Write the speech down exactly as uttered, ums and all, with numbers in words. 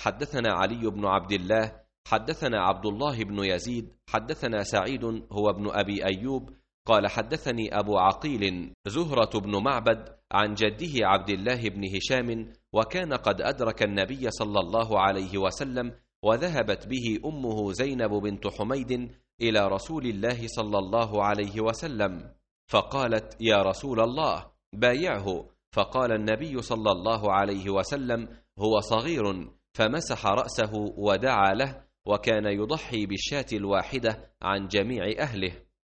حدثنا علي بن عبد الله حدثنا عبد الله بن يزيد حدثنا سعيد هو ابن أبي أيوب قال حدثني أبو عقيل زهرة بن معبد عن جده عبد الله بن هشام وكان قد أدرك النبي صلى الله عليه وسلم وذهبت به أمه زينب بنت حميد إلى رسول الله صلى الله عليه وسلم فقالت يا رسول الله بايعه، فقال النبي صلى الله عليه وسلم هو صغير، فمسح رأسه ودعا له، وكان يضحي بالشاة الواحدة عن جميع أهله.